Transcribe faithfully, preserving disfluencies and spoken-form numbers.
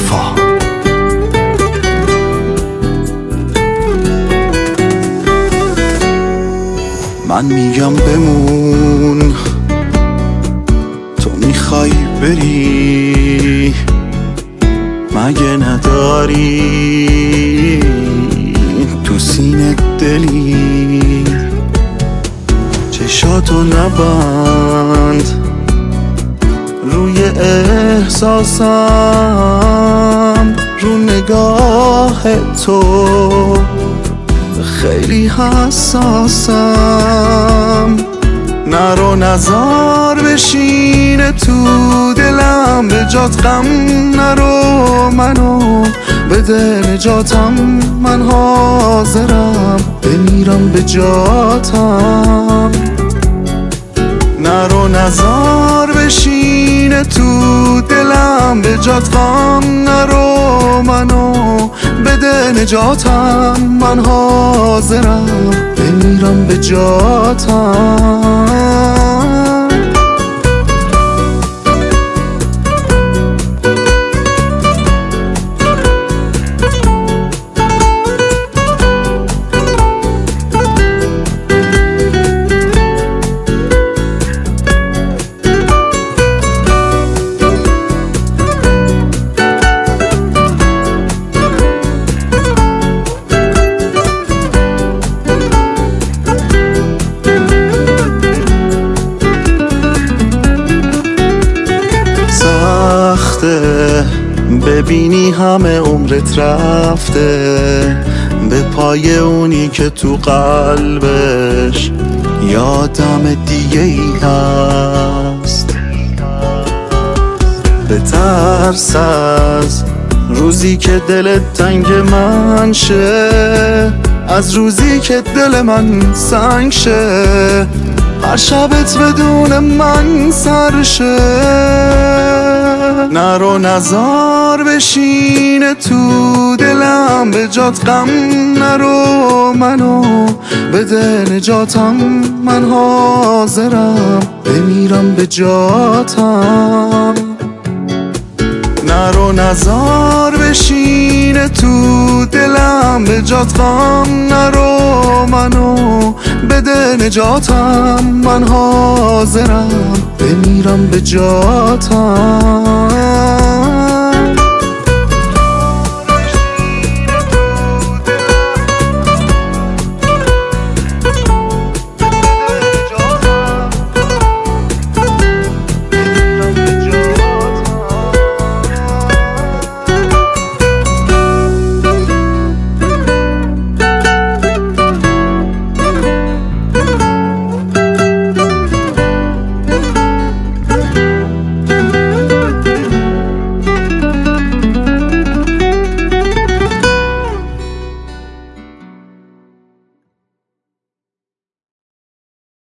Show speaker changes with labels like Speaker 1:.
Speaker 1: وفا. من میگم بمون، تو میخوای بری، مگه نداری تو سینه دلی؟ چشاتو نبند روی احساسم، رو نگاه تو خیلی حساسم. نرو نزار بشینه تو دلم، به جات غم نرو منو بده نجاتم، من حاضرم بمیرم به جاتم. نرو نزار بشینه تو دلم، به جات غم نرو منو بده نجاتم، من حاضرم بمیرم به جاتم. ببینی همه عمرت رفته به پای اونی که تو قلبش یادم دیگه ای هست. بترس از روزی که دلت تنگ من شه، از روزی که دل من سنگ شه، هر شبت بدون من سر شه. نرو نزار بشینه تو دلم، به جات غم نرو منو بده نجاتم، من حاضرم بمیرم به جاتم. نرو نزار بشینه تو دلم، به جات غم نرو منو بده نجاتم، من حاضرم بمیرم به جاتم.